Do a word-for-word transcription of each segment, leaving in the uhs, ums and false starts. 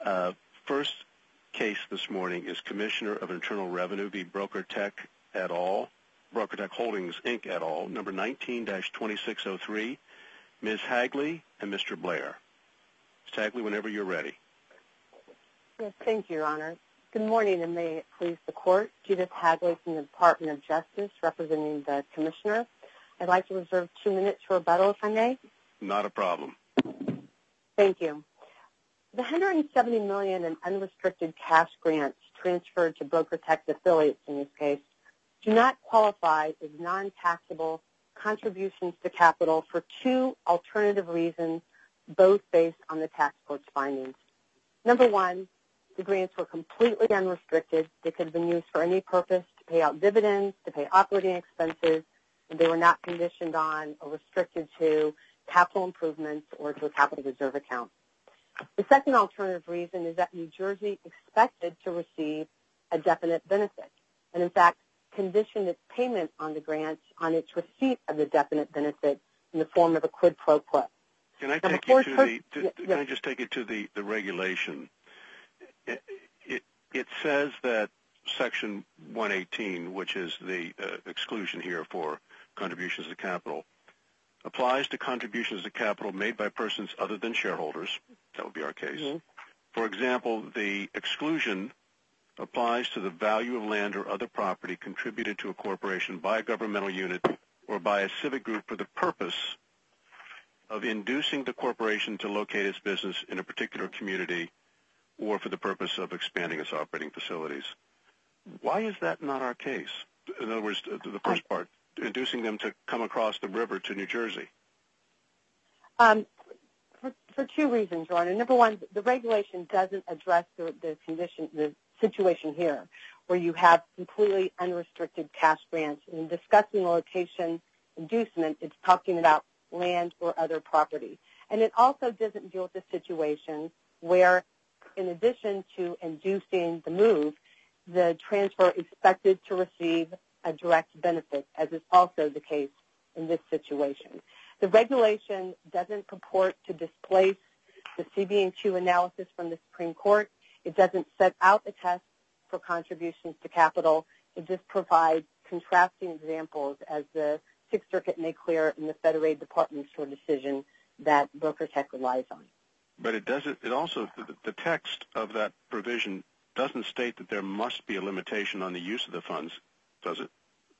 Uh, first case this morning is Commissioner of Internal Revenue v. BrokerTec et al., BrokerTec Holdings, Incorporated et al., number nineteen dash twenty-six oh three. Miz Hagley and Mister Blair. Miz Hagley, whenever you're ready. Yes, thank you, Your Honor. Good morning, and may it please the Court. Judith Hagley from the Department of Justice, representing the Commissioner. I'd like to reserve two minutes for rebuttal, if I may. Not a problem. Thank you. The one hundred seventy million dollars in unrestricted cash grants transferred to BrokerTec affiliates in this case do not qualify as non-taxable contributions to capital for two alternative reasons, both based on the tax court's findings. Number one, the grants were completely unrestricted. They could have been used for any purpose, to pay out dividends, to pay operating expenses, and they were not conditioned on or restricted to capital improvements or to a capital reserve account. The second alternative reason is that New Jersey expected to receive a definite benefit, and in fact conditioned its payment on the grants on its receipt of the definite benefit in the form of a quid pro quo. Can I take you to the? To, can yes. I just take you to the, the regulation? It, it, it says that Section one eighteen, which is the uh, exclusion here for contributions to capital, applies to contributions to capital made by persons other than shareholders. That would be our case. Mm-hmm. For example, the exclusion applies to the value of land or other property contributed to a corporation by a governmental unit or by a civic group for the purpose of inducing the corporation to locate its business in a particular community or for the purpose of expanding its operating facilities. Why is that not our case? In other words, the first part, inducing them to come across the river to New Jersey. Um, for, for two reasons, Your Honor. Number one, the regulation doesn't address the, the condition, the situation here, where you have completely unrestricted cash grants. In discussing the location inducement, it's talking about land or other property. And it also doesn't deal with the situation where, in addition to inducing the move, the transfer is expected to receive a direct benefit, as is also the case in this situation. The regulation doesn't purport to displace the C B and Q analysis from the Supreme Court. It doesn't set out a test for contributions to capital. It just provides contrasting examples, as the Sixth Circuit made clear in the Federated Department Store decision that BrokerTec relies on. But it doesn't. It also the, the text of that provision doesn't state that there must be a limitation on the use of the funds, does it?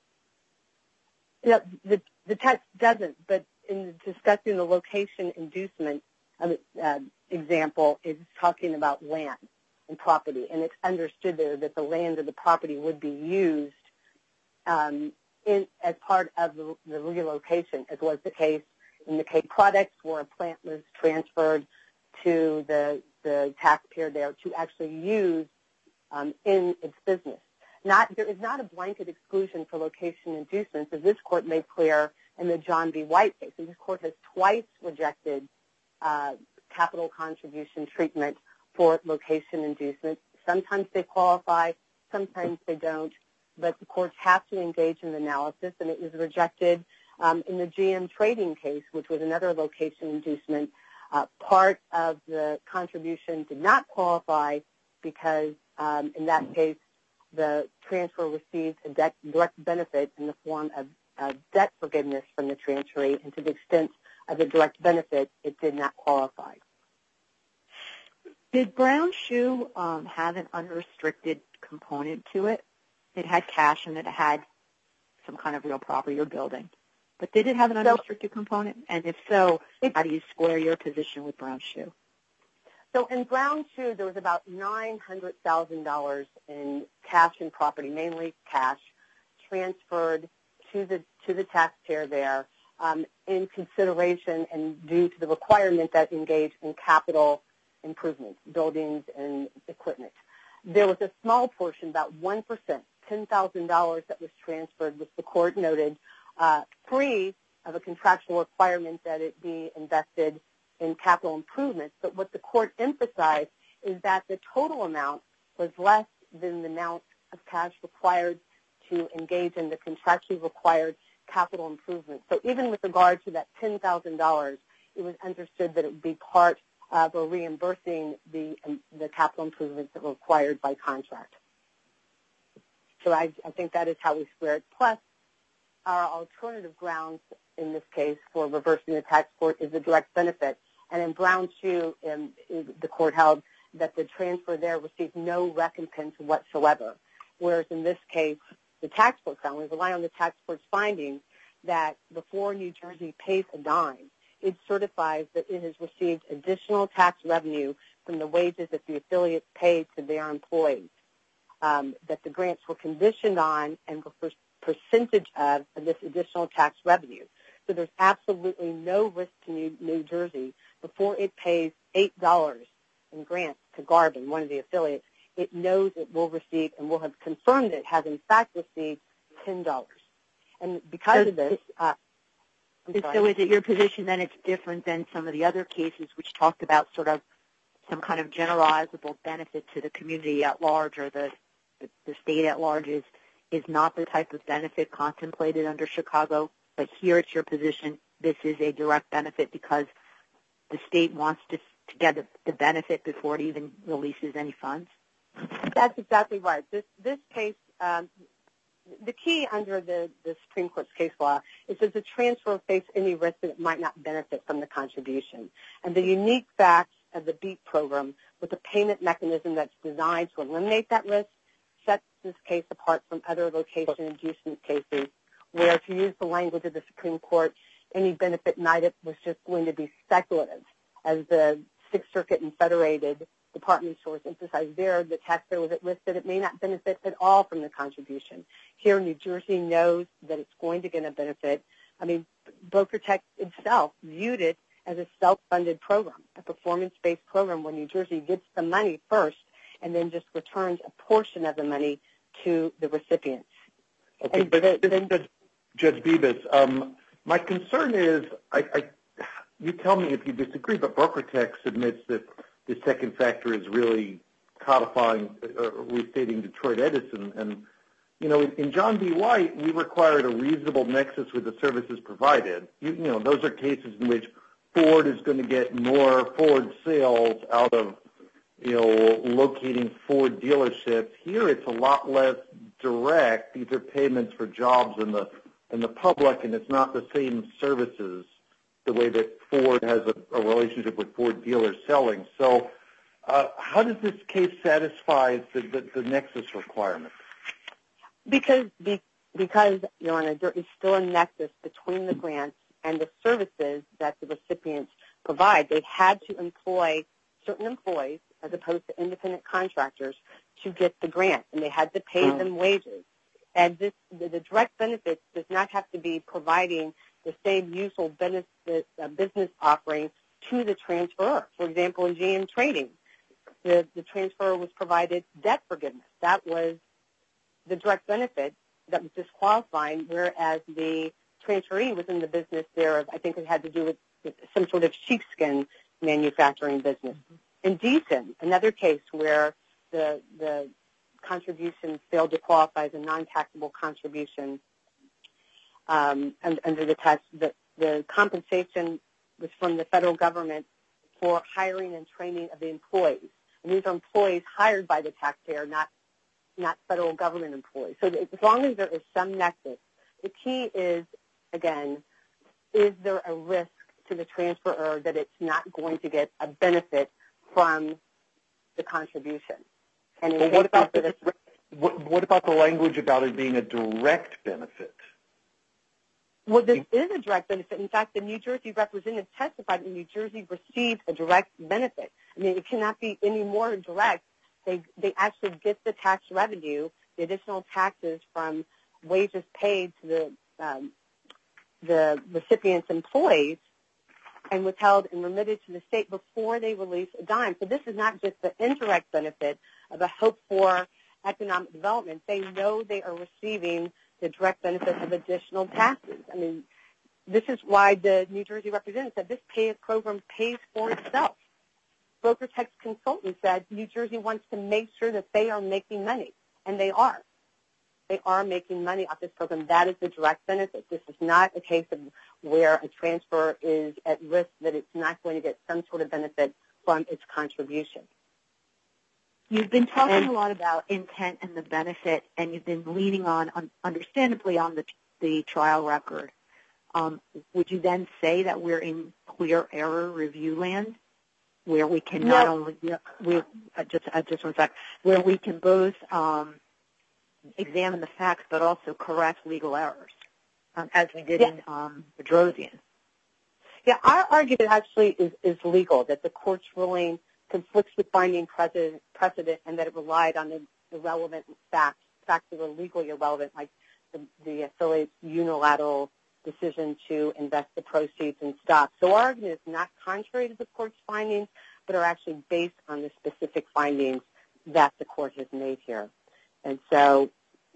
Yeah, the the text doesn't. But in discussing the location inducement um, uh, example, it's talking about land and property, and it's understood there that the land or the property would be used um, in as part of the, the relocation, as was the case in the K products, where a plant was transferred to the the taxpayer there to actually use um, in its business. Not there is not a blanket exclusion for location inducements, as this court made clear in the John B. White case. And this court has twice rejected uh, capital contribution treatment for location inducement. Sometimes they qualify, sometimes they don't, but the courts have to engage in the analysis, and it was rejected um, in the G M Trading case, which was another location inducement. Uh, part of the contribution did not qualify because um, in that case the transfer received a debt, direct benefit in the form of uh, debt forgiveness from the transferee, and to the extent of the direct benefit, it did not qualify. Did Brown Shoe um, have an unrestricted component to it? It had cash and it had some kind of real property or building. But did it have an unrestricted so, component? And if so, how do you square your position with Brown Shoe? So in Brown Shoe, there was about nine hundred thousand dollars in cash and property, mainly cash, transferred to the to the taxpayer there um, in consideration and due to the requirement that engage in capital improvements, buildings and equipment. There was a small portion, about one percent, ten thousand dollars that was transferred, which the court noted, uh, free of a contractual requirement that it be invested in capital improvements. But what the court emphasized is that the total amount was less than the amount of cash required to engage in the contractually required capital improvements. So even with regard to that ten thousand dollars, it was understood that it would be part of or reimbursing the um, the capital improvements that were required by contract. So I, I think that is how we square it. Plus, our alternative grounds in this case for reversing the tax court is the direct benefit. And in Brown two, um, the court held that the transfer there received no recompense whatsoever, whereas in this case, the tax court found, we rely on the tax court's findings, that before New Jersey pays a dime, it certifies that it has received additional tax revenue from the wages that the affiliates paid to their employees, um, that the grants were conditioned on and were percentage of this additional tax revenue. So there's absolutely no risk to New, New Jersey before it pays eight dollars in grants to Garvin, one of the affiliates. It knows it will receive and will have confirmed it has in fact received ten dollars. And because so, of this, uh, so is it your position then it's different than some of the other cases which talked about sort of some kind of generalizable benefit to the community at large or the, the, the state at large is, is not the type of benefit contemplated under Chicago, but here it's your position this is a direct benefit because the state wants to, to get the, the benefit before it even releases any funds? That's exactly right. This this case, um, the key under the, the Supreme Court's case law is does the transfer face any risk that it might not benefit from the contribution? And the unique facts of the BEAT program with a payment mechanism that's designed to eliminate that risk sets this case apart from other location inducement cases where, to use the language of the Supreme Court, any benefit might was just going to be speculative. As the Sixth Circuit and Federated department stores emphasized there, the taxpayer was at risk that it may not benefit at all from the contribution. Here, New Jersey knows that it's going to get a benefit. I mean, BrokerTec itself viewed it as a self-funded program, a performance-based program where New Jersey gets the money first and then just returns a portion of the money to the recipients. Okay, and but the, the, Judge, Judge Bibas, um, my concern is, I, I, you tell me if you disagree, but BrokerTec admits that the second factor is really codifying, uh, restating Detroit Edison. And, you know, in, in John B. White, we required a reasonable nexus with the services provided. You, you know, those are cases in which Ford is going to get more Ford sales out of, you know, locating Ford dealerships. Here it's a lot less direct. These are payments for jobs in the in the public, and it's not the same services the way that Ford has a, a relationship with Ford dealers selling. So uh, how does this case satisfy the, the, the nexus requirement? Because, because, Your Honor, there is still a nexus between the grants and the services that the recipients provide. They've had to employ certain employees as opposed to independent contractors to get the grant, and they had to pay mm. them wages. And this, the, the direct benefits does not have to be providing the same useful benefit, uh, business offering to the transferor. For example, in G M Trading, the, the transferor was provided debt forgiveness. That was the direct benefit that was disqualifying, whereas the transferee was in the business there of, I think it had to do with, with some sort of sheepskin manufacturing business. Mm-hmm. In Deason, another case where the the contribution failed to qualify as a non-taxable contribution um, under the tax, the, the compensation was from the federal government for hiring and training of the employees. And these are employees hired by the taxpayer, not not federal government employees. So as long as there is some nexus, the key is, again, is there a risk to the transferor that it's not going to get a benefit from the contribution? And well, what about the, what, what about the language about it being a direct benefit? Well, this is a direct benefit. In fact, the New Jersey representative testified that New Jersey received a direct benefit. I mean, it cannot be any more direct. They they actually get the tax revenue, the additional taxes from wages paid to the um, the recipient's employees, and withheld and remitted to the state before they release a dime. So this is not just the indirect benefit of a hope for economic development. They know they are receiving the direct benefit of additional taxes. I mean, this is why the New Jersey representative said this pay program pays for itself. BrokerTec's consultant said New Jersey wants to make sure that they are making money, and they are. They are making money off this program. That is the direct benefit. This is not a case of where a transfer is at risk that it's not going to get some sort of benefit from its contribution. You've been talking And, a lot about intent and the benefit, and you've been leaning on, on understandably, on the the trial record. Um, would you then say that we're in clear error review land, where we can not no. only we uh, just uh, just one sec, where we can both um, examine the facts but also correct legal errors, um, as we did yeah. in um, Bedrosian? Yeah, our argument actually is, is legal, that the court's ruling conflicts with binding precedent, precedent and that it relied on the irrelevant facts, facts that were legally irrelevant, like the, the affiliate's unilateral decision to invest the proceeds in stock. So our argument is not contrary to the court's findings, but are actually based on the specific findings that the court has made here. And so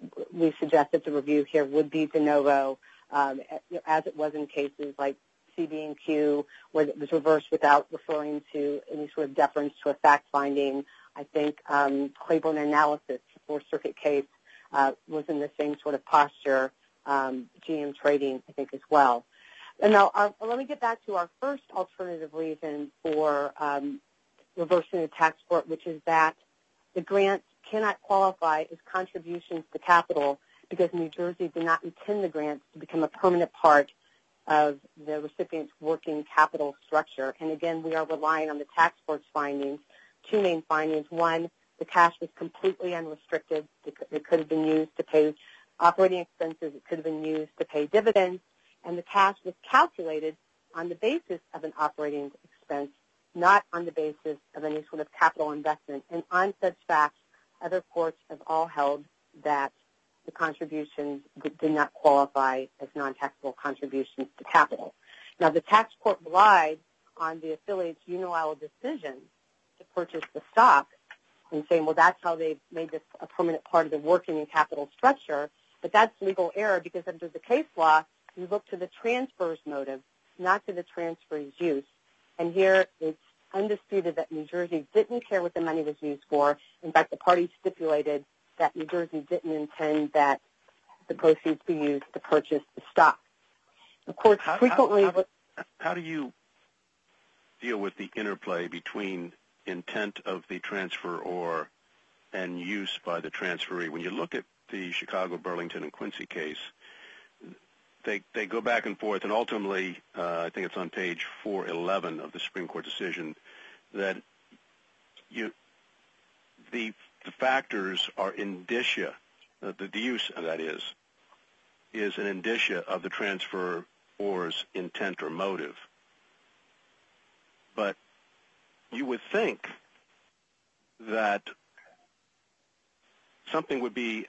we suggest that the review here would be de novo, um, as it was in cases like C B and Q, where it was reversed without referring to any sort of deference to a fact finding. I think um, Claiborne Analysis, the Fourth Circuit case, uh, was in the same sort of posture. Um, G M Trading, I think, as well. And now, our, let me get back to our first alternative reason for um, reversing the tax court, which is that the grant cannot qualify as contributions to capital because New Jersey did not intend the grants to become a permanent part of the recipient's working capital structure. And again, we are relying on the tax court's findings, two main findings. One, the cash was completely unrestricted. It could have been used to pay operating expenses. It could have been used to pay dividends. And the cash was calculated on the basis of an operating expense, not on the basis of any sort of capital investment. And on such facts, other courts have all held that the contributions did not qualify as non-taxable contributions to capital. Now, the tax court relied on the affiliate's unilateral decision to purchase the stock and saying, well, that's how they made this a permanent part of the working and capital structure. But that's legal error because under the case law, you look to the transfer's motive, not to the transfer's use. And here it's undisputed that New Jersey didn't care what the money was used for. In fact, the parties stipulated that New Jersey didn't intend that the proceeds be used to purchase the stock. Of course, how, frequently... How, how, how do you deal with the interplay between intent of the transferor and use by the transferee? When you look at the Chicago, Burlington, and Quincy case, they they go back and forth, and ultimately, uh, I think it's on page four eleven of the Supreme Court decision, that you the the factors are indicia, uh, the, the use, that is, is an indicia of the transferor's intent or motive. But you would think that something would be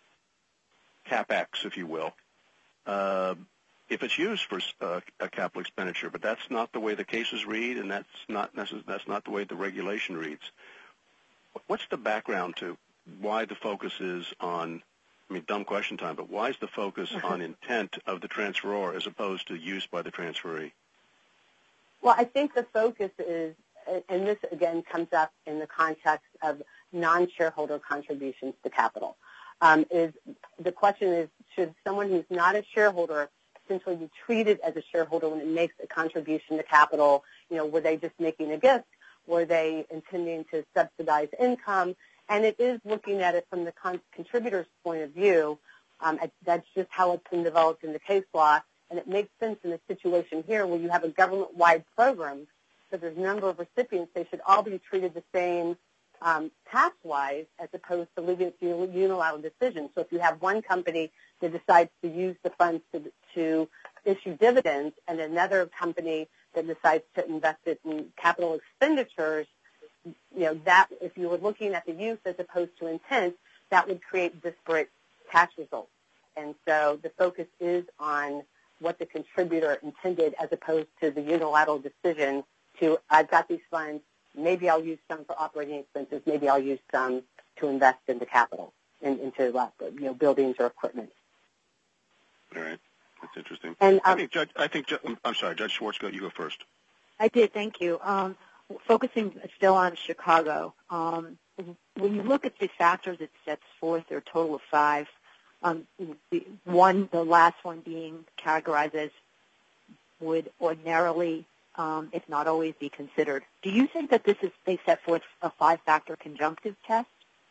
CapEx, if you will, uh, if it's used for uh, a capital expenditure. But that's not the way the cases read, and that's not necess- that's not the way the regulation reads. What's the background to why the focus is on, I mean, dumb question time, but why is the focus on intent of the transferor as opposed to use by the transferee? Well, I think the focus is, and this again comes up in the context of non-shareholder contributions to capital, um, is the question is, should someone who's not a shareholder essentially be treated as a shareholder when it makes a contribution to capital? You know, were they just making a gift? Were they intending to subsidize income? And it is looking at it from the con- contributor's point of view. Um, that's just how it's been developed in the case law. And it makes sense in a situation here where you have a government-wide program, so there's a number of recipients. They should all be treated the same um, tax-wise as opposed to leaving it to unilateral decision. So if you have one company that decides to use the funds to, to issue dividends and another company that decides to invest it in capital expenditures, you know, that if you were looking at the use as opposed to intent, that would create disparate tax results. And so the focus is on what the contributor intended as opposed to the unilateral decision to, I've got these funds, maybe I'll use some for operating expenses, maybe I'll use some to invest into capital, in, into uh, you know, buildings or equipment. All right. That's interesting. And, um, I think, Judge, I think, I'm sorry, Judge Schwartz, go, you go first. I did, thank you. Um, focusing still on Chicago, um, when you look at the factors it sets forth, there are a total of five. Um, the one, the last one being categorized as would ordinarily um, if not always, be considered. Do you think that this is, they set forth a five-factor conjunctive test?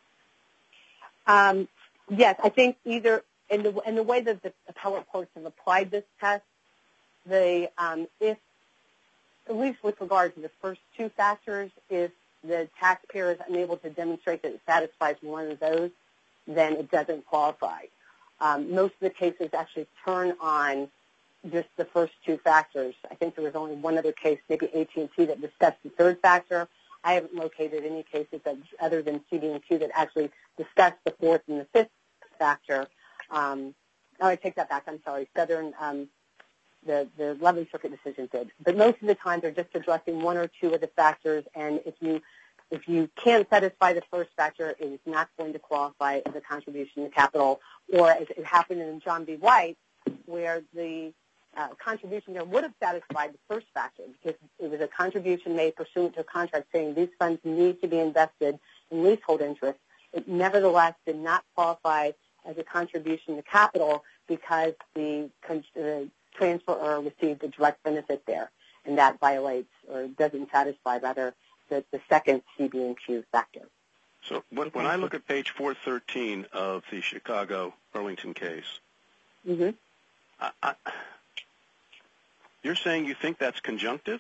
Um, yes, I think either in the, in the way that the appellate courts have applied this test, the um, if, at least with regard to the first two factors, if the taxpayer is unable to demonstrate that it satisfies one of those, then it doesn't qualify. Um, most of the cases actually turn on just the first two factors. I think there was only one other case, maybe A T and T, that discussed the third factor. I haven't located any cases that, other than C B and Q that actually discussed the fourth and the fifth factor. Um, oh, I take that back. I'm sorry. Southern, um, the, the eleventh Circuit decision did. But most of the time they're just addressing one or two of the factors, and if you if you can't satisfy the first factor, it is not going to qualify as a contribution to capital, or as it happened in John B. White, where the uh, contribution there would have satisfied the first factor because it was a contribution made pursuant to a contract saying these funds need to be invested in leasehold interest. It nevertheless did not qualify as a contribution to capital because the, the transferor received a direct benefit there, and that violates or doesn't satisfy, rather, the, the second C B and Q factor. So when, when I look at page four thirteen of the Chicago-Burlington case, mm-hmm. I, I, you're saying you think that's conjunctive?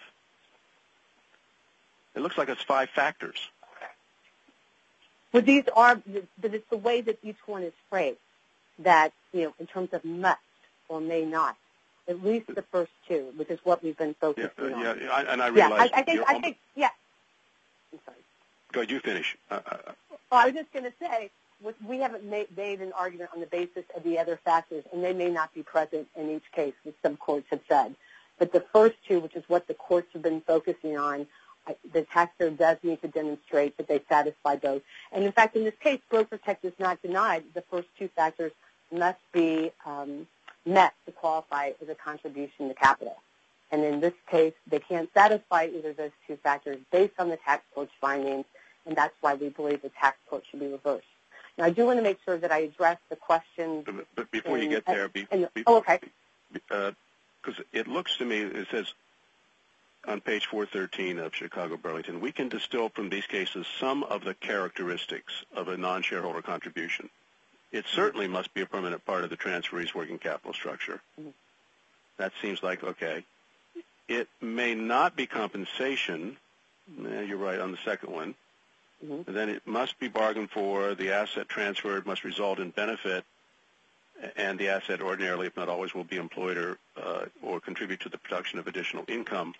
It looks like it's five factors. Well, these are, but it's the way that each one is phrased that, you know, in terms of must or may not, at least the first two, which is what we've been focusing yeah, uh, on. Yeah, I, and I realize. Yeah, I, I think, I think, yeah. I'm sorry. Go ahead, you finish. Uh, uh, oh, I was just going to say, we haven't made, made an argument on the basis of the other factors, and they may not be present in each case, as some courts have said. But the first two, which is what the courts have been focusing on, the taxpayer does need to demonstrate that they satisfy those. And, in fact, in this case, BrokerTec does not deny the first two factors must be um, met to qualify as a contribution to capital. And in this case, they can't satisfy either of those two factors based on the tax court's findings, and that's why we believe the tax court should be reversed. Now, I do want to make sure that I address the questions. But, but before in, you get there, be, and, be, oh, okay. Because uh, it looks to me, it says on page four thirteen of Chicago-Burlington, we can distill from these cases some of the characteristics of a non-shareholder contribution. It certainly must be a permanent part of the transferee's working capital structure. Mm-hmm. That seems like, okay. It may not be compensation. Eh, you're right on the second one. Mm-hmm. Then it must be bargained for. The asset transferred must result in benefit, and the asset ordinarily, if not always, will be employed or, uh, or contribute to the production of additional income.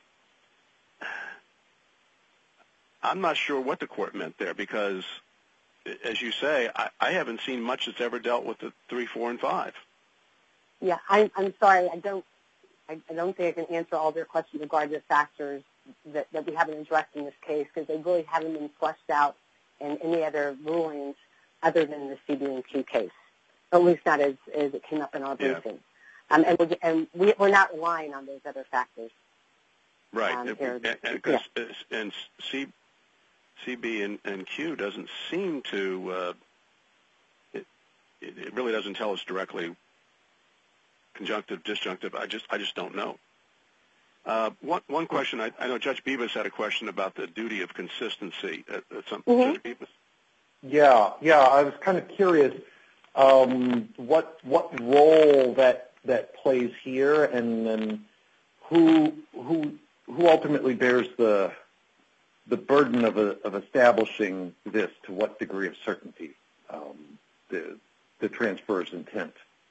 I'm not sure what the court meant there because, as you say, I, I haven't seen much that's ever dealt with the three, four, and five. Yeah, I, I'm sorry. I don't I, I don't think I can answer all their questions regarding the factors that, that we haven't addressed in this case because they really haven't been fleshed out in any other rulings other than the C B and Q case, at least not as, as it came up in our briefing. Yeah. Um, and we're, and we, we're not relying on those other factors. Right, um, and, and, cause, yeah. and C, CB and, and Q doesn't seem to, uh, it, it really doesn't tell us directly conjunctive, disjunctive. I just, I just don't know. Uh, one, one question. I, I know Judge Bibas had a question about the duty of consistency. At, at some, mm-hmm. Judge Bibas. Yeah, yeah. I was kind of curious um, what what role that that plays here, and then who who who ultimately bears the the burden of a, of establishing this. To what degree of certainty um, the the transfer's intent.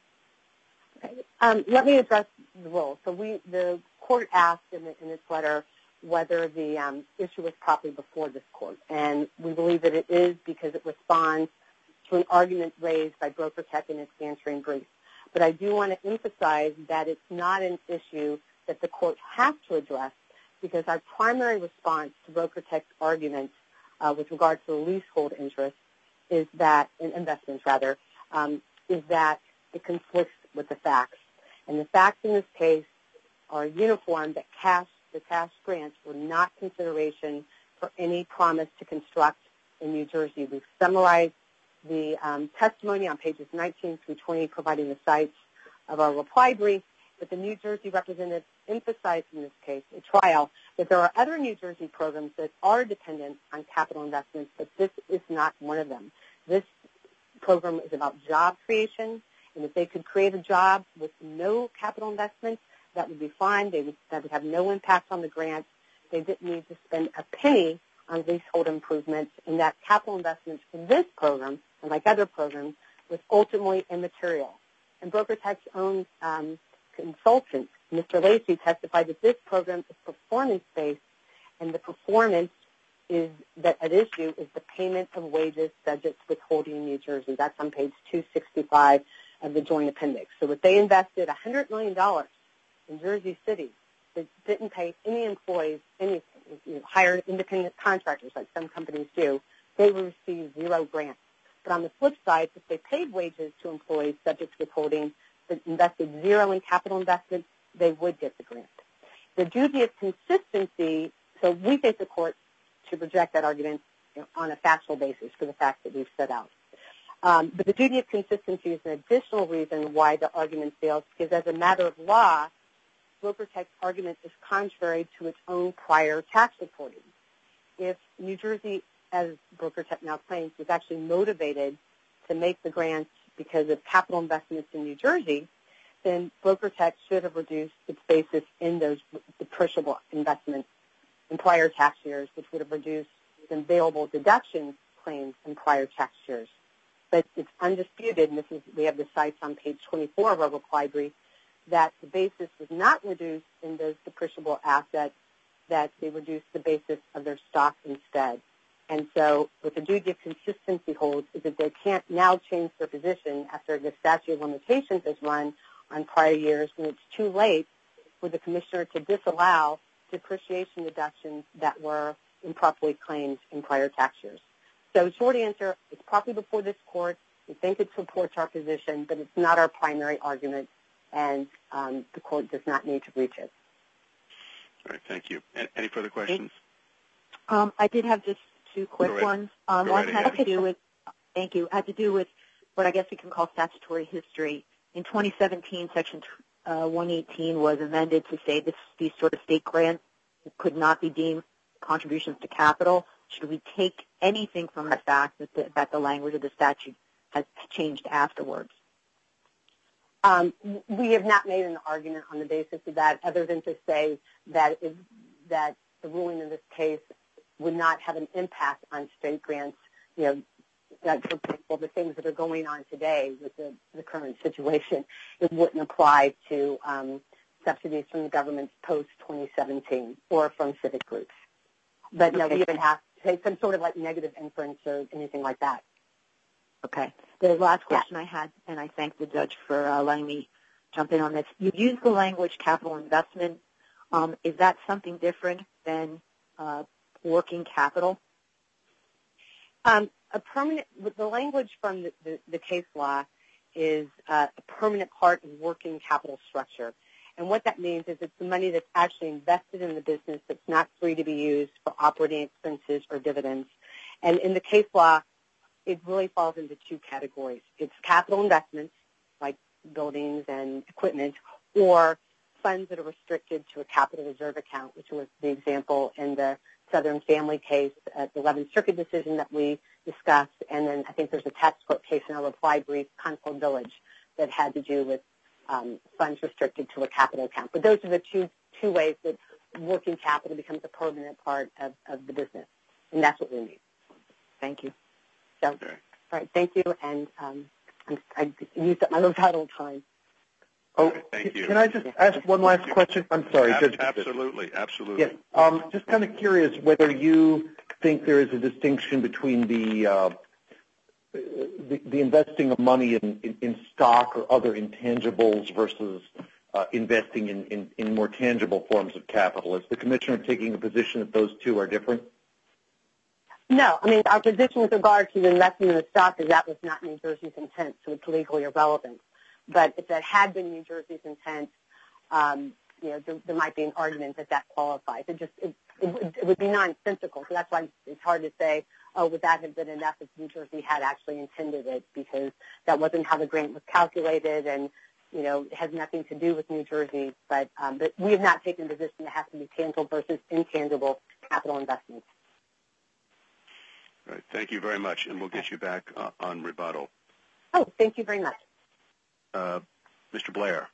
Um, let me address the role. So we, the court asked in, the, in its letter whether the um, issue was properly before this court, and we believe that it is because it responds to an argument raised by BrokerTec in its answering brief. But I do want to emphasize that it's not an issue that the court has to address because our primary response to BrokerTec's arguments uh, with regard to the leasehold interest is that, in investments rather, um, is that it conflicts with the facts. And the facts in this case are uniform that cash, the cash grants were not consideration for any promise to construct in New Jersey. We've summarized the um, testimony on pages nineteen through twenty, providing the sites of our reply brief, but the New Jersey representative emphasized in this case at trial that there are other New Jersey programs that are dependent on capital investments, but this is not one of them. This program is about job creation, and if they could create a job with no capital investments, that would be fine. They would, that would have no impact on the grant. They didn't need to spend a penny on leasehold improvements, and that capital investments for this program, and like other programs, was ultimately immaterial. And BrokerTec's own um, consultant, Mister Lacey, testified that this program is performance-based, and the performance is that at issue is the payment of wages subject to withholding in New Jersey. That's on page two sixty-five of the joint appendix. So if they invested one hundred million dollars in Jersey City that didn't pay any employees anything, you know, hired independent contractors like some companies do, they would receive zero grants. But on the flip side, if they paid wages to employees subject to withholding but invested zero in capital investments, they would get the grant. The duty of consistency, so we think the court should reject that argument, you know, on a factual basis for the facts that we've set out. Um, but the duty of consistency is an additional reason why the argument fails, because as a matter of law, BrokerTec's argument is contrary to its own prior tax reporting. If New Jersey, as BrokerTec now claims, was actually motivated to make the grants because of capital investments in New Jersey, then BrokerTec should have reduced its basis in those depreciable investments in prior tax years, which would have reduced the available deductions claims in prior tax years. But it's undisputed, and this is, we have the cites on page twenty-four of our reply brief, that the basis was not reduced in those depreciable assets, that they reduced the basis of their stock instead. And so what the duty of consistency holds is that they can't now change their position after the statute of limitations has run on prior years when it's too late for the commissioner to disallow depreciation deductions that were improperly claimed in prior tax years. So short answer, it's properly before this court. We think it supports our position, but it's not our primary argument, and um, the court does not need to reach it. All right, thank you. Any further questions? Um, I did have just two quick Go ones. Um, one had to do with, thank you, had to do with what I guess we can call statutory history. In twenty seventeen, Section uh, one eighteen was amended to say this, these sort of state grants could not be deemed contributions to capital. Should we take anything from the fact that the, that the language of the statute has changed afterwards? Um, we have not made an argument on the basis of that, other than to say that if, that the ruling in this case would not have an impact on state grants. You know, that, for example, the things that are going on today with the, the current situation, it wouldn't apply to um, subsidies from the government post twenty seventeen or from civic groups. But no, okay. we even have to take some sort of like negative inference or anything like that. Okay. The last question yeah. I had, and I thank the judge for uh, letting me jump in on this. You used the language capital investment. Um, is that something different than uh, working capital? Um, a permanent, the language from the, the, the case law is uh, a permanent part of working capital structure. And what that means is it's the money that's actually invested in the business that's not free to be used for operating expenses or dividends. And in the case law, it really falls into two categories. It's capital investments, like buildings and equipment, or funds that are restricted to a capital reserve account, which was the example in the Southern Family case at the eleventh Circuit decision that we discussed. And then I think there's a tax court case in our reply brief, Concord Village, that had to do with um, funds restricted to a capital account. But those are the two two ways that working capital becomes a permanent part of, of the business. And that's what we need. Thank you. So, all right, thank you. And um, I used up my rebuttal time. Oh, thank you. Can I just ask one last question? I'm sorry, Ab- Judge. Absolutely, absolutely. Yes. Um, just kind of curious whether you think there is a distinction between the uh, the, the investing of money in, in, in stock or other intangibles versus uh, investing in, in, in more tangible forms of capital. Is the Commissioner taking a position that those two are different? No. I mean, our position with regard to the investment in the stock is that was not New Jersey's intent, so it's legally irrelevant. But if that had been New Jersey's intent, um, you know, there, there might be an argument that that qualifies. It just it, it, would, it would be nonsensical. So that's why it's hard to say, oh, would that have been enough if New Jersey had actually intended it, because that wasn't how the grant was calculated, and you know, it has nothing to do with New Jersey, but, um, but we have not taken the position it has to be tangible versus intangible capital investments. All right. Thank you very much, and we'll get you back uh, on rebuttal. Oh, thank you very much. Uh, Mister Blair.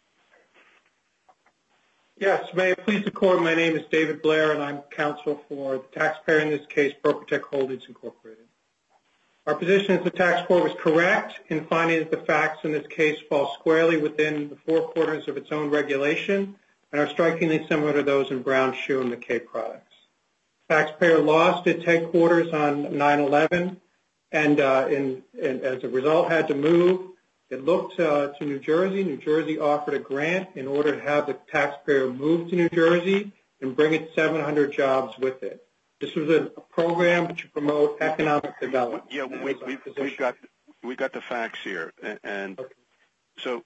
Yes, may it please the Court, my name is David Blair, and I'm counsel for the taxpayer in this case, BrokerTec Holdings Incorporated. Our position is the tax court was correct in finding that the facts in this case fall squarely within the four corners of its own regulation and are strikingly similar to those in Brown Shoe and McKay Products. Taxpayer lost its headquarters on nine eleven, and, uh, in, and as a result had to move. It looked uh, to New Jersey. New Jersey offered a grant in order to have the taxpayer move to New Jersey and bring its seven hundred jobs with it. This was a program to promote economic development. Yeah, we, we, we got we got the facts here, and okay. So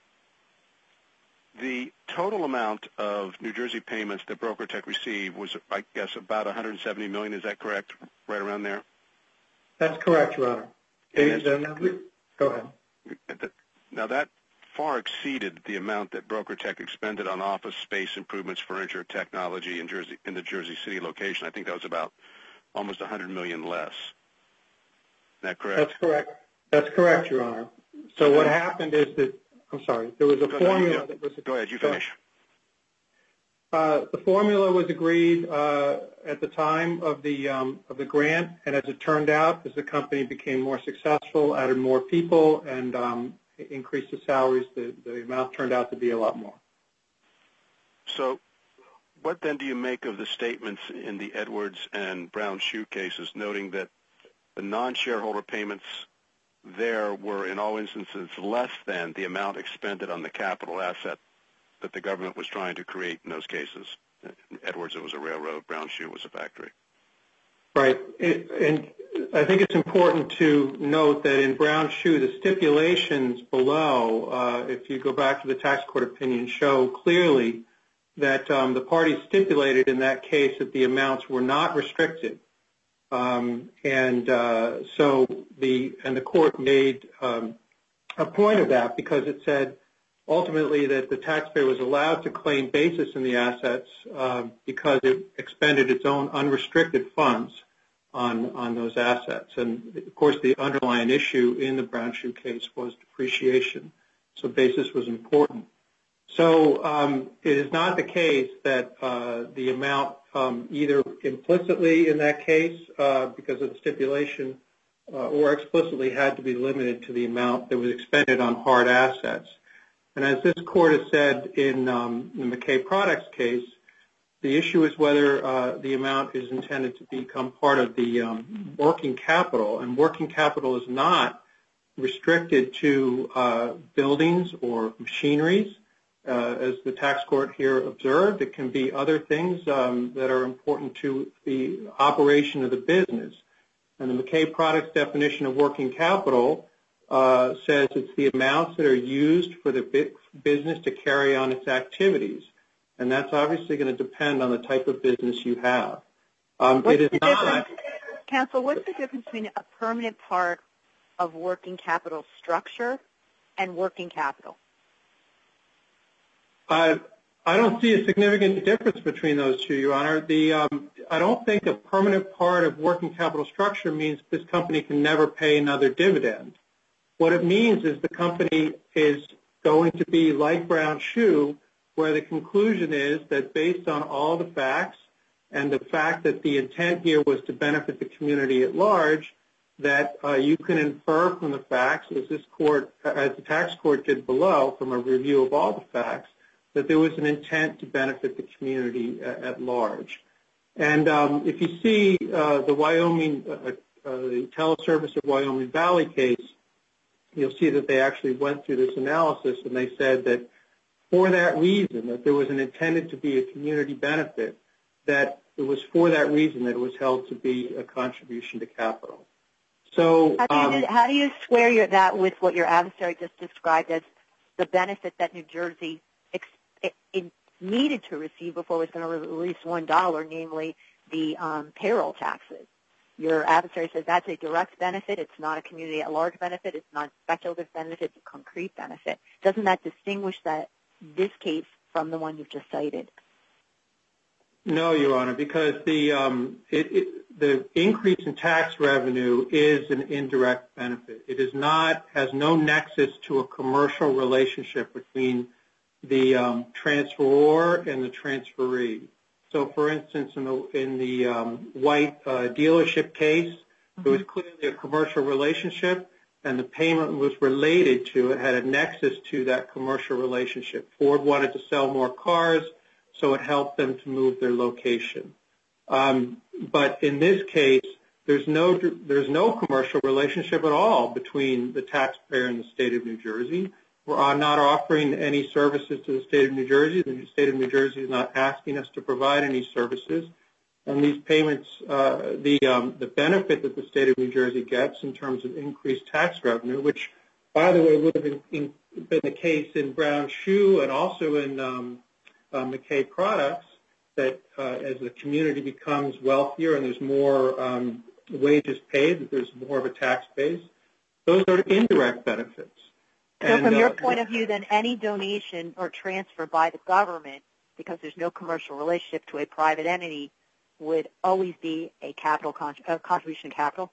the total amount of New Jersey payments that BrokerTec received was, I guess, about one hundred seventy million dollars. Is that correct? Right around there. That's correct, Your Honor. Go ahead. Now, that far exceeded the amount that BrokerTec expended on office space improvements, furniture, technology in Jersey in the Jersey City location. I think that was about almost one hundred million dollars less. Is that correct? That's correct. That's correct, Your Honor. So what happened is that, I'm sorry, there was a go formula ahead, that was... Go ahead, you finish. Uh, the formula was agreed uh, at the time of the um, of the grant, and as it turned out, as the company became more successful, added more people, and um, increased the salaries, the, the amount turned out to be a lot more. So what then do you make of the statements in the Edwards and Brown Shoe cases noting that the non-shareholder payments there were in all instances less than the amount expended on the capital asset that the government was trying to create in those cases? In Edwards, it was a railroad. Brown Shoe was a factory. Right. It, and I think it's important to note that in Brown Shoe, the stipulations below, uh, if you go back to the tax court opinion, show clearly that um, the parties stipulated in that case that the amounts were not restricted. Um, and uh, so the and the court made um, a point of that because it said ultimately that the taxpayer was allowed to claim basis in the assets uh, because it expended its own unrestricted funds on on those assets. And of course, the underlying issue in the Brown Shoe case was depreciation, so basis was important. So um, it is not the case that uh, the amount um, either implicitly in that case uh, because of the stipulation uh, or explicitly had to be limited to the amount that was expended on hard assets. And as this court has said in um, the McKay Products case, the issue is whether uh, the amount is intended to become part of the um, working capital, and working capital is not restricted to uh, buildings or machineries. Uh, as the tax court here observed, it can be other things um, that are important to the operation of the business. And the McKay Products definition of working capital uh, says it's the amounts that are used for the business to carry on its activities. And that's obviously going to depend on the type of business you have. Um, what's it is the not. Counsel, what's the difference between a permanent part of working capital structure and working capital? Uh, I don't see a significant difference between those two, Your Honor. The, um, I don't think a permanent part of working capital structure means this company can never pay another dividend. What it means is the company is going to be like Brown Shoe, where the conclusion is that based on all the facts and the fact that the intent here was to benefit the community at large, that uh, you can infer from the facts, as this court, as the tax court did below, from a review of all the facts, that there was an intent to benefit the community uh, at large. And um, if you see uh, the Wyoming, uh, uh, the Teleservice of Wyoming Valley case, you'll see that they actually went through this analysis, and they said that for that reason, that there was an intended to be a community benefit, that it was for that reason that it was held to be a contribution to capital. So how do you, um, how do you square your, that with what your adversary just described as the benefit that New Jersey ex, it, it needed to receive before it was going to release one dollar, namely the um, payroll taxes? Your adversary says that's a direct benefit. It's not a community at large benefit. It's not a speculative benefit. It's a concrete benefit. Doesn't that distinguish that this case from the one you've just cited? No, Your Honor, because the um, it, it, the increase in tax revenue is an indirect benefit. It is not has no nexus to a commercial relationship between the um, transferor and the transferee. So, for instance, in the in the um, white uh, dealership case, mm-hmm. There was clearly a commercial relationship, and the payment was related to it, had a nexus to that commercial relationship. Ford wanted to sell more cars, so it helped them to move their location. Um, but in this case, there's no there's no commercial relationship at all between the taxpayer and the state of New Jersey. We're not offering any services to the state of New Jersey. The state of New Jersey is not asking us to provide any services. And these payments, uh, the um, the benefit that the state of New Jersey gets in terms of increased tax revenue, which, by the way, would have been, in, been the case in Brown Shoe and also in um, uh, McKay Products, that uh, as the community becomes wealthier and there's more um, wages paid, that there's more of a tax base, those are indirect benefits. So and, from your uh, point of view, then any donation or transfer by the government, because there's no commercial relationship to a private entity, would always be a capital con- uh, contribution to capital?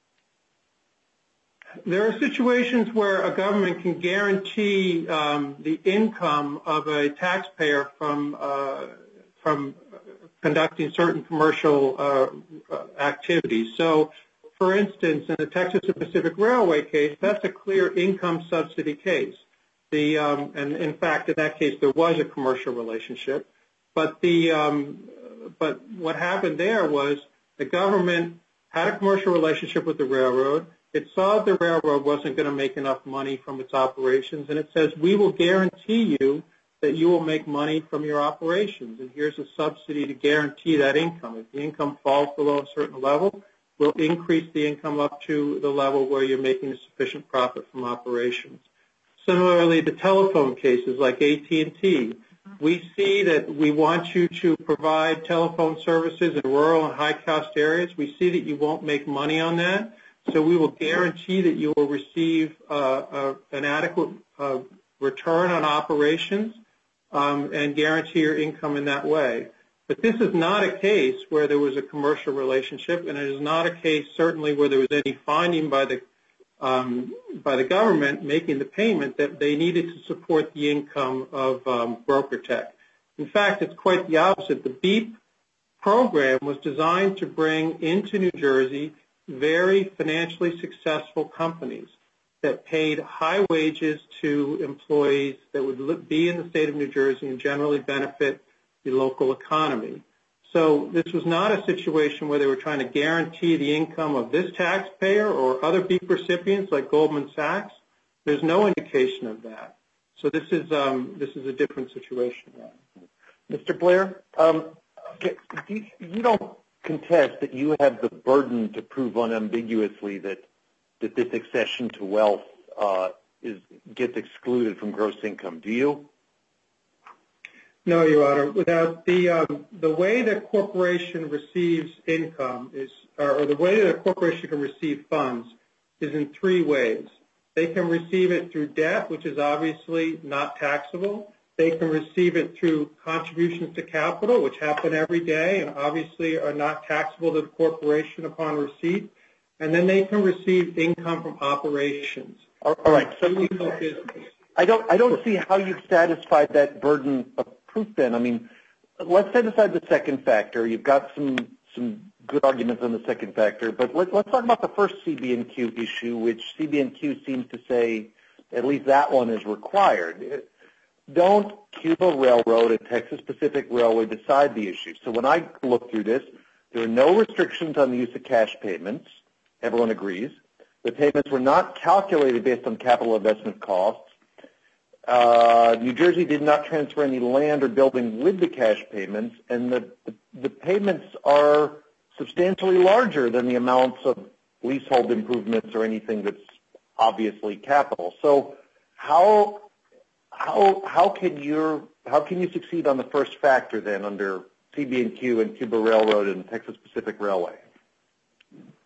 There are situations where a government can guarantee um, the income of a taxpayer from uh, from conducting certain commercial uh, activities. So, for instance, in the Texas and Pacific Railway case, that's a clear income subsidy case. The um, and in fact, in that case, there was a commercial relationship. But the um, but what happened there was the government had a commercial relationship with the railroad. It saw the railroad wasn't going to make enough money from its operations, and it says, we will guarantee you that you will make money from your operations, and here's a subsidy to guarantee that income. If the income falls below a certain level, we'll increase the income up to the level where you're making a sufficient profit from operations. Similarly, the telephone cases like A T and T, we see that we want you to provide telephone services in rural and high-cost areas. We see that you won't make money on that, so we will guarantee that you will receive uh, uh, an adequate uh, return on operations um, and guarantee your income in that way. But this is not a case where there was a commercial relationship, and it is not a case certainly where there was any finding by the um, by the government making the payment that they needed to support the income of um, BrokerTec. In fact, it's quite the opposite. The BEEP program was designed to bring into New Jersey very financially successful companies that paid high wages to employees that would be in the state of New Jersey and generally benefit the local economy. So this was not a situation where they were trying to guarantee the income of this taxpayer or other BEEP recipients like Goldman Sachs. There's no indication of that. So this is um, this is a different situation. Mister Blair, um, you, you don't contest that you have the burden to prove unambiguously that that this accession to wealth uh, is gets excluded from gross income, do you? No, Your Honor. Without the um, the way that corporation receives income is, or the way that a corporation can receive funds is in three ways. They can receive it through debt, which is obviously not taxable. They can receive it through contributions to capital, which happen every day and obviously are not taxable to the corporation upon receipt. And then they can receive income from operations. All right. So I don't I don't see how you've satisfied that burden of proof then. I mean, let's set aside the second factor. You've got some some good arguments on the second factor, but let's let's talk about the first C B and Q issue, which C B and Q seems to say at least that one is required. Don't Cuba Railroad and Texas Pacific Railway decide the issue? So when I look through this, there are no restrictions on the use of cash payments. Everyone agrees. The payments were not calculated based on capital investment costs. Uh, New Jersey did not transfer any land or building with the cash payments, and the, the, the payments are substantially larger than the amounts of leasehold improvements or anything that's obviously capital. So how how how can you how can you succeed on the first factor then under C B and Q and Cuba Railroad and Texas Pacific Railway?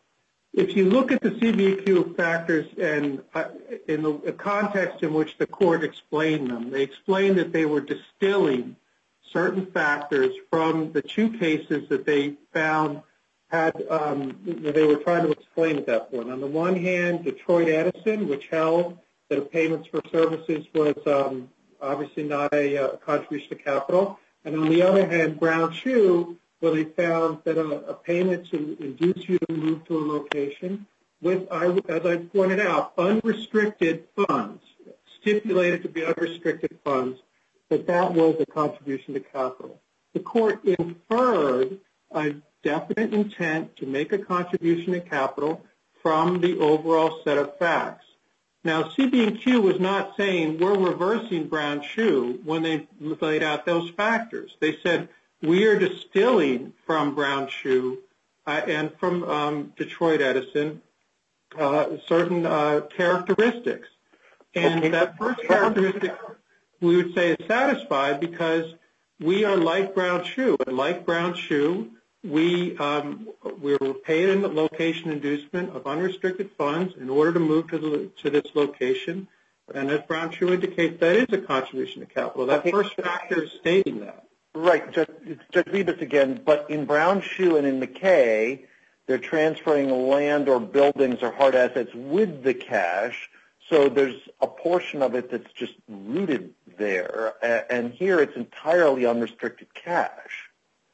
If you look at the C B Q factors and uh, in the context in which the court explained them, they explained that they were distilling certain factors from the two cases that they found had um, that they were trying to explain at that point. On the one hand, Detroit Edison, which held that a payments for services was um, obviously not a uh, contribution to capital, and on the other hand, Brown Shoe, where they found that a, a payment to induce you to move to a location with, as I pointed out, unrestricted funds, stipulated to be unrestricted funds, that that was a contribution to capital. The court inferred a definite intent to make a contribution to capital from the overall set of facts. Now, C B Q was not saying we're reversing Brown Shoe when they laid out those factors. They said we are distilling from Brown Shoe uh, and from um, Detroit Edison uh, certain uh, characteristics. And okay. That first characteristic we would say is satisfied because we are like Brown Shoe. And like Brown Shoe, we, um, we were paid a location inducement of unrestricted funds in order to move to, the, to this location. And as Brown Shoe indicates, that is a contribution to capital. That okay. first factor is stating that. Right, Judge, Judge Bibas again, but in Brown Shoe and in McKay, they're transferring land or buildings or hard assets with the cash, so there's a portion of it that's just rooted there, and here it's entirely unrestricted cash.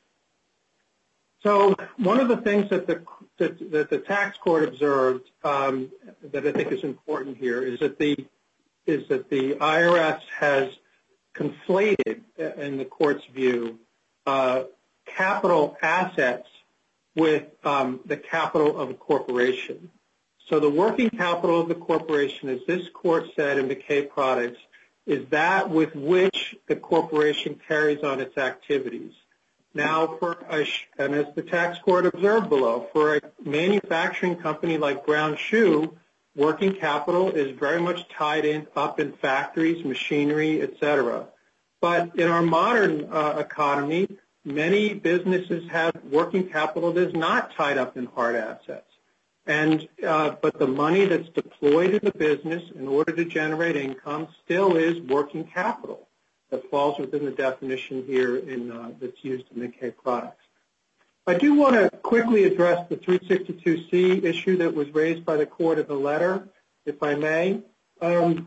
So one of the things that the, that, that the tax court observed um, that I think is important here is that the, is that the I R S has conflated, in the court's view, uh, capital assets with um, the capital of a corporation. So the working capital of the corporation, as this court said in McKay Products, is that with which the corporation carries on its activities. Now, for a, and as the tax court observed below, for a manufacturing company like Brown Shoe, working capital is very much tied in up in factories, machinery, et cetera. But in our modern uh, economy, many businesses have working capital that is not tied up in hard assets. And uh, but the money that's deployed in the business in order to generate income still is working capital that falls within the definition here in, uh, that's used in McKay Products. I do want to quickly address the three sixty-two C issue that was raised by the court in the letter, if I may. Um,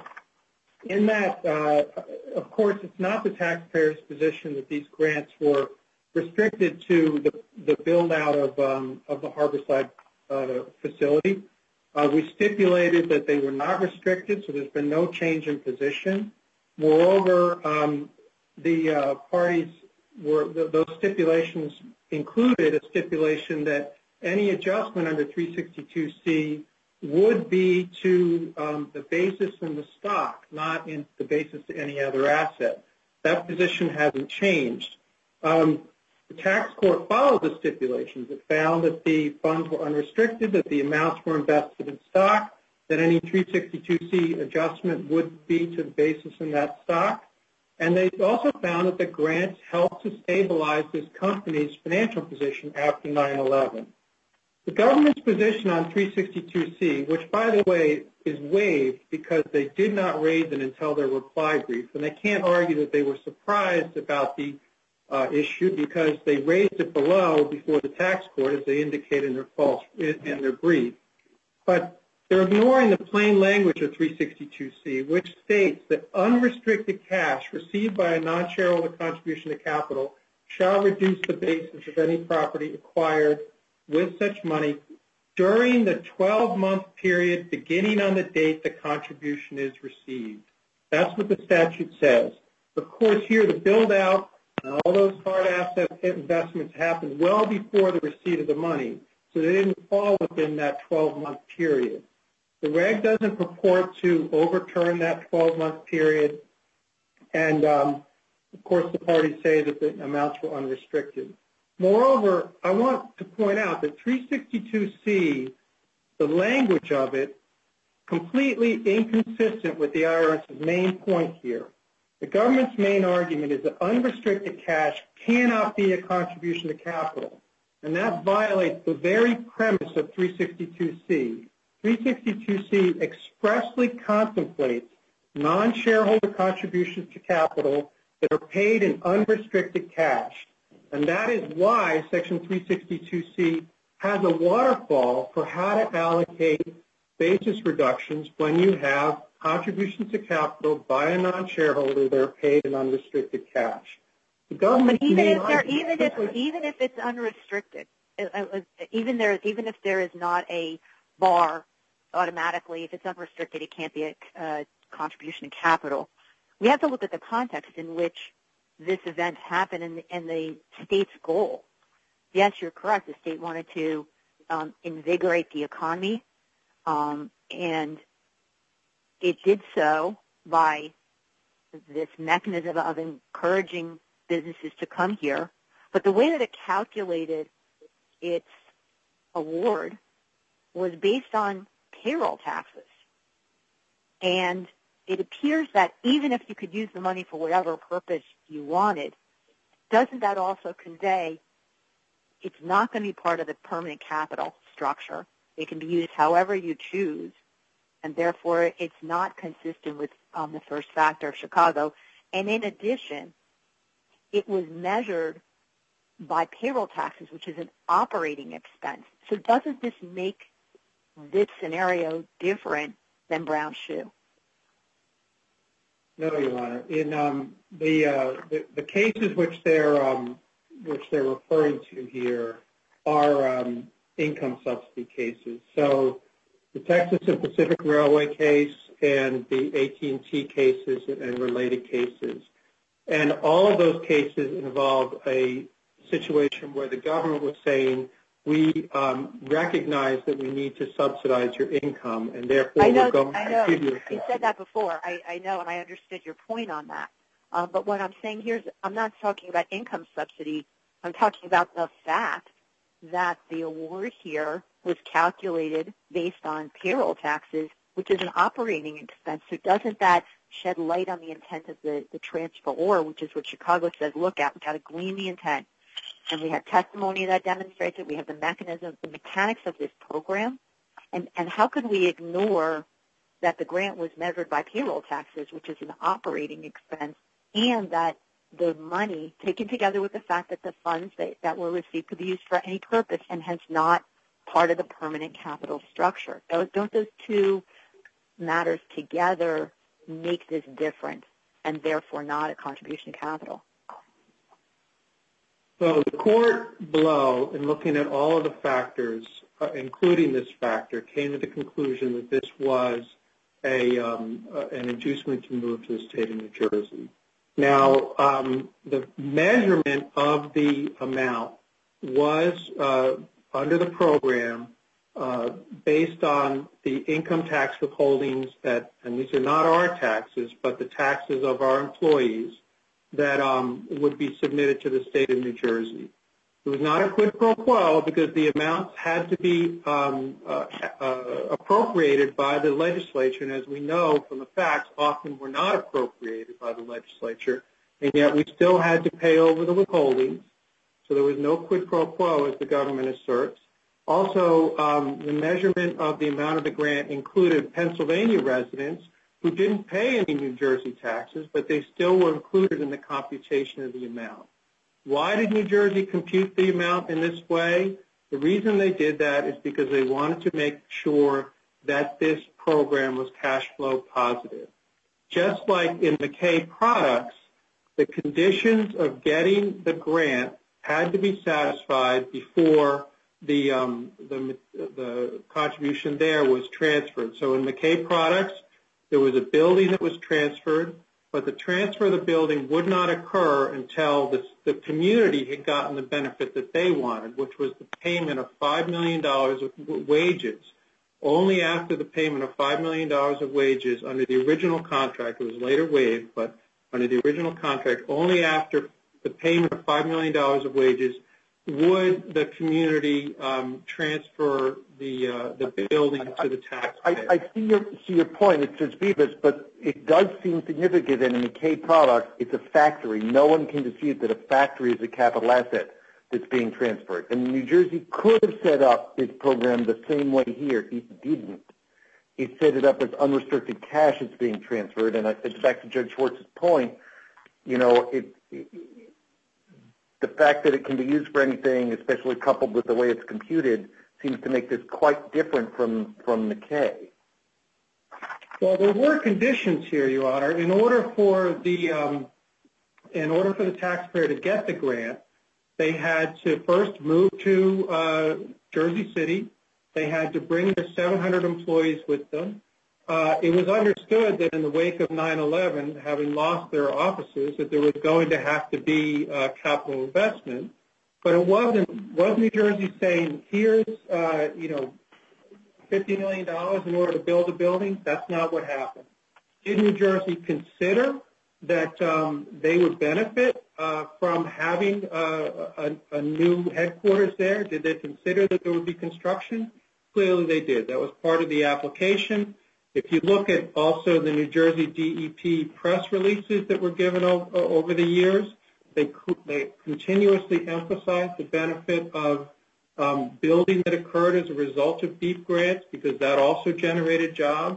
in that, uh, of course, it's not the taxpayer's position that these grants were restricted to the, the build-out of, um, of the Harborside uh, facility. Uh, we stipulated that they were not restricted, so there's been no change in position. Moreover, um, the uh, parties were, the, those stipulations included a stipulation that any adjustment under three sixty-two C would be to um, the basis in the stock, not in the basis to any other asset. That position hasn't changed. Um, the tax court followed the stipulations. It found that the funds were unrestricted, that the amounts were invested in stock, that any three sixty-two C adjustment would be to the basis in that stock. And they also found that the grants helped to stabilize this company's financial position after nine eleven. The government's position on three sixty-two C, which, by the way, is waived because they did not raise it until their reply brief, and they can't argue that they were surprised about the uh, issue because they raised it below before the tax court, as they indicate in their false in, in their brief. But they're ignoring the plain language of three sixty-two C, which states that unrestricted cash received by a non-shareholder contribution to capital shall reduce the basis of any property acquired with such money during the twelve-month period beginning on the date the contribution is received. That's what the statute says. Of course, here the build-out and all those hard asset investments happened well before the receipt of the money, so they didn't fall within that twelve-month period. The reg doesn't purport to overturn that twelve-month period, and um, of course the parties say that the amounts were unrestricted. Moreover, I want to point out that three sixty-two C, the language of it, completely inconsistent with the I R S's main point here. The government's main argument is that unrestricted cash cannot be a contribution to capital. and that violates the very premise of three sixty-two C. three sixty-two C expressly contemplates non-shareholder contributions to capital that are paid in unrestricted cash. And that is why Section three sixty-two C has a waterfall for how to allocate basis reductions when you have contributions to capital by a non-shareholder that are paid in unrestricted cash. The government but even if there, even if even if it's unrestricted, even there even if there is not a bar automatically, if it's unrestricted, it can't be a uh, contribution to capital. We have to look at the context in which this event happened and the, and the state's goal. Yes, you're correct. The state wanted to um, invigorate the economy, um, and it did so by this mechanism of encouraging businesses to come here. But the way that it calculated its award was based on payroll taxes. And it appears that even if you could use the money for whatever purpose you wanted, doesn't that also convey it's not going to be part of the permanent capital structure? It can be used however you choose, and therefore it's not consistent with um, the first factor of Chicago. And in addition, it was measured by payroll taxes, which is an operating expense. So doesn't this make this scenario different than Brown Shoe? No, Your Honor. In um, the, uh, the the cases which they're um, which they're referring to here are um, income subsidy cases. So the Texas and Pacific Railway case and the A T and T cases and related cases, and all of those cases involved a situation where the government was saying, we um, recognize that we need to subsidize your income, and therefore I know, we're going I know. to give you a You said that before. I, I know, and I understood your point on that. Uh, but what I'm saying here is I'm not talking about income subsidy. I'm talking about the fact that the award here was calculated based on payroll taxes, which is an operating expense. So doesn't that shed light on the intent of the, the transferor, which is what Chicago says, look at, we've got to glean the intent. And we have testimony that demonstrates it. We have the mechanism, the mechanics of this program. And, and how could we ignore that the grant was measured by payroll taxes, which is an operating expense, and that the money, taken together with the fact that the funds that, that were received could be used for any purpose and hence not part of the permanent capital structure? Don't, don't those two matters together make this different and therefore not a contribution to capital? So the court below, in looking at all of the factors, uh, including this factor, came to the conclusion that this was a um, uh, an inducement to move to the state of New Jersey. Now, um, the measurement of the amount was uh, under the program uh, based on the income tax withholdings that, and these are not our taxes, but the taxes of our employees, that um, would be submitted to the state of New Jersey. It was not a quid pro quo because the amounts had to be um, uh, uh, appropriated by the legislature, and as we know from the facts, often were not appropriated by the legislature, and yet we still had to pay over the withholdings, so there was no quid pro quo, as the government asserts. Also, um, the measurement of the amount of the grant included Pennsylvania residents who didn't pay any New Jersey taxes, but they still were included in the computation of the amount. Why did New Jersey compute the amount in this way? The reason they did that is because they wanted to make sure that this program was cash flow positive. Just like in McKay Products, the conditions of getting the grant had to be satisfied before the, um, the, the contribution there was transferred. So in McKay Products, there was a building that was transferred, but the transfer of the building would not occur until the, the community had gotten the benefit that they wanted, which was the payment of five million dollars of wages. Only after the payment of five million dollars of wages under the original contract, it was later waived, but under the original contract, only after the payment of five million dollars of wages would the community um, transfer the uh, the building to the taxpayer. I, I see your see your point, it's Judge Bevis, but it does seem significant that in McKay Products, it's a factory. No one can dispute that a factory is a capital asset. that's being transferred. And New Jersey could have set up its program the same way here. It didn't. It set it up as unrestricted cash that's being transferred. And I think back to Judge Schwartz's point, you know, it, it, the fact that it can be used for anything, especially coupled with the way it's computed, seems to make this quite different from, from McKay. Well, there were conditions here, Your Honor. In order for the um, in order for the taxpayer to get the grant, they had to first move to uh, Jersey City. They had to bring their seven hundred employees with them. Uh, it was understood that in the wake of nine eleven, having lost their offices, that there was going to have to be uh, capital investment. But it wasn't. Was New Jersey saying, here's, uh, you know, fifty million dollars in order to build a building? That's not what happened. Did New Jersey consider that um, they would benefit uh, from having uh, a, a new headquarters there? Did they consider that there would be construction? Clearly they did. That was part of the application. If you look at also the New Jersey D E P press releases that were given over, over the years, they, they continuously emphasized the benefit of um, building that occurred as a result of BEEP grants, because that also generated jobs.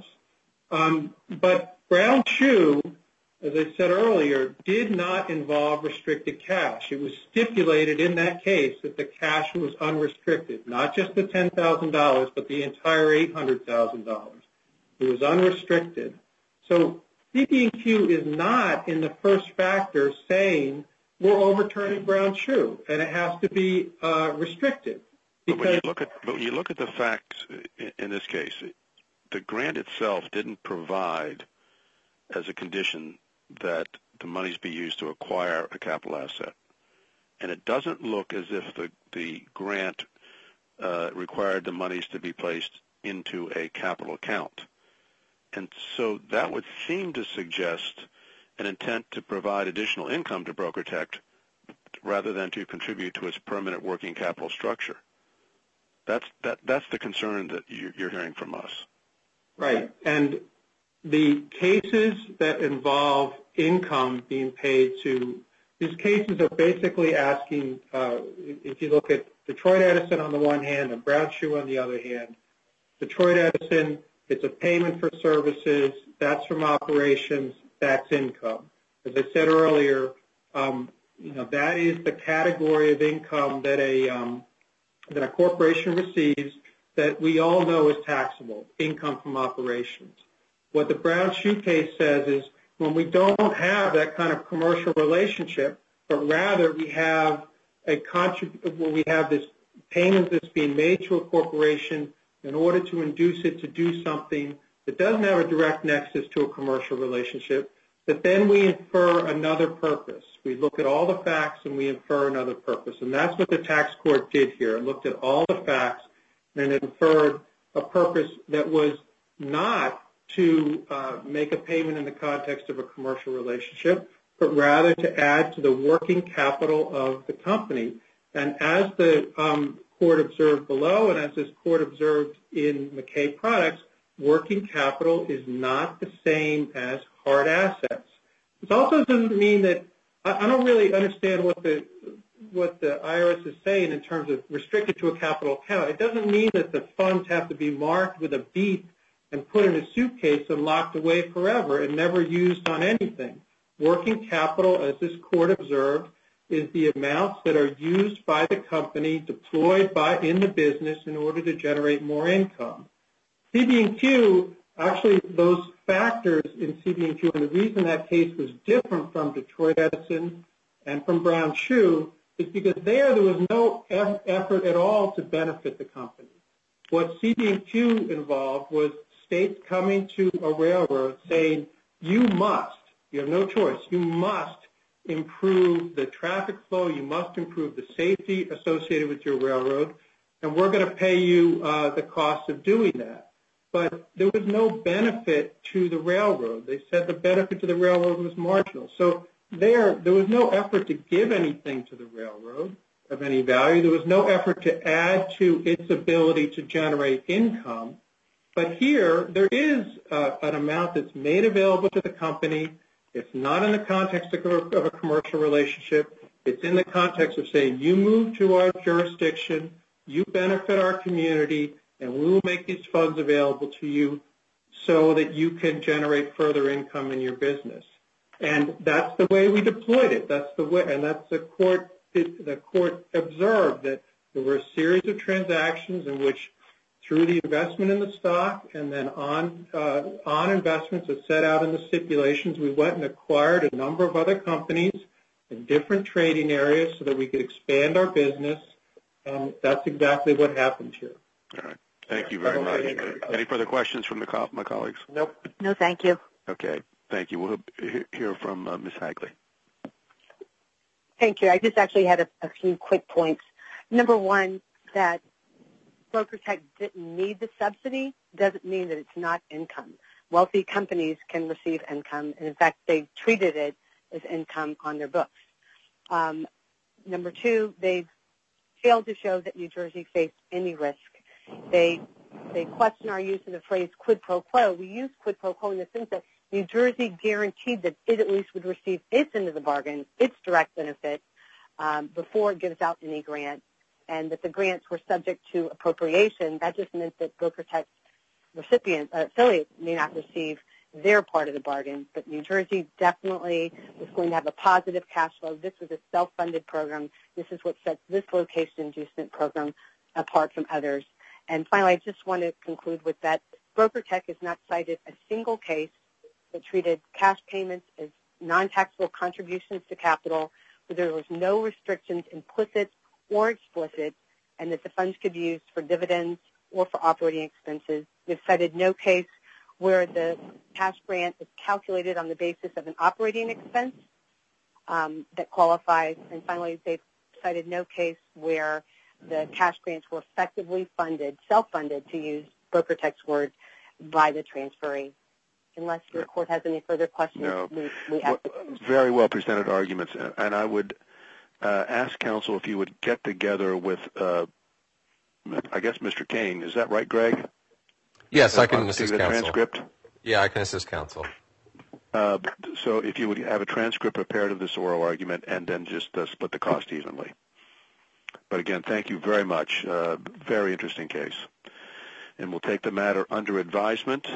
Um, but Brown Shoe, as I said earlier, did not involve restricted cash. It was stipulated in that case that the cash was unrestricted, not just the ten thousand dollars, but the entire eight hundred thousand dollars. It was unrestricted. So C B and Q is not in the first factor saying we're overturning Brown Shoe, and it has to be uh, restricted. But when you look at but when you look at the facts in this case, the grant itself didn't provide as a condition that the monies be used to acquire a capital asset, and it doesn't look as if the the grant uh, required the monies to be placed into a capital account, and so that would seem to suggest an intent to provide additional income to BrokerTec rather than to contribute to its permanent working capital structure. That's that. That's the concern that you're hearing from us. Right, and the cases that involve income being paid to, these cases are basically asking, uh, if you look at Detroit Edison on the one hand and Brown Shoe on the other hand, Detroit Edison, it's a payment for services, that's from operations, that's income. As I said earlier, um, you know, that is the category of income that a um, that a corporation receives that we all know is taxable, income from operations. What the Brown Shoe case says is when we don't have that kind of commercial relationship, but rather we have a contrib- where we have this payment that's being made to a corporation in order to induce it to do something that doesn't have a direct nexus to a commercial relationship, that then we infer another purpose. We look at all the facts and we infer another purpose. And that's what the tax court did here. It looked at all the facts and it inferred a purpose that was not to uh, make a payment in the context of a commercial relationship, but rather to add to the working capital of the company. And as the um, court observed below and as this court observed in McKay Products, working capital is not the same as hard assets. It also doesn't mean that I don't really understand what the what the I R S is saying in terms of restricted to a capital account. It doesn't mean that the funds have to be marked with a beep and put in a suitcase and locked away forever and never used on anything. Working capital, as this court observed, is the amounts that are used by the company, deployed by in the business in order to generate more income. C B and Q, actually those factors in C B and Q, and the reason that case was different from Detroit Edison and from Brown Shoe is because there there was no effort at all to benefit the company. What C B and Q involved was states coming to a railroad saying, you must, you have no choice, you must improve the traffic flow, you must improve the safety associated with your railroad, and we're going to pay you uh, the cost of doing that. But there was no benefit to the railroad. They said the benefit to the railroad was marginal. So there, there was no effort to give anything to the railroad of any value. There was no effort to add to its ability to generate income. But here, there is uh, an amount that's made available to the company. It's not in the context of a, of a commercial relationship. It's in the context of saying, you move to our jurisdiction, you benefit our community, and we will make these funds available to you so that you can generate further income in your business. And that's the way we deployed it. That's the way, and that's the court. The court observed that there were a series of transactions in which, through the investment in the stock and then on uh, on investments as set out in the stipulations, we went and acquired a number of other companies in different trading areas so that we could expand our business. And that's exactly what happened here. All right. Thank you very much. Any further questions from the co- my colleagues? Nope. No, thank you. Okay. Thank you. We'll hear from uh, Miz Hagley. Thank you. I just actually had a, a few quick points. Number one, that BrokerTec didn't need the subsidy doesn't mean that it's not income. Wealthy companies can receive income, and in fact, they treated it as income on their books. Um, number two, they've failed to show that New Jersey faced any risk. They they question our use of the phrase quid pro quo. We use quid pro quo in the sense that New Jersey guaranteed that it at least would receive its end of the bargain, its direct benefit, um, before it gives out any grant, and that the grants were subject to appropriation. That just meant that BrokerTec's recipient uh, affiliates may not receive their part of the bargain, but New Jersey definitely was going to have a positive cash flow. This was a self-funded program. This is what sets this location inducement program apart from others. And finally, I just want to conclude with that BrokerTec has not cited a single case that treated cash payments as non-taxable contributions to capital, where there was no restrictions, implicit or explicit, and that the funds could be used for dividends or for operating expenses. They've cited no case where the cash grant is calculated on the basis of an operating expense um, that qualifies. And finally, they've cited no case where the cash grants were effectively funded, self-funded, to use BrokerTec's word, by the transferee. Unless your court has any further questions, no. we, we have well, very well presented arguments, and I would uh, ask counsel if you would get together with, uh, I guess, Mister Kane. Is that right, Greg? Yes, uh, I can assist the counsel. Transcript? Yeah, I can assist counsel. Uh, so if you would have a transcript prepared of this oral argument and then just uh, split the cost evenly. But again, thank you very much. Uh, very interesting case. And we'll take the matter under advisement.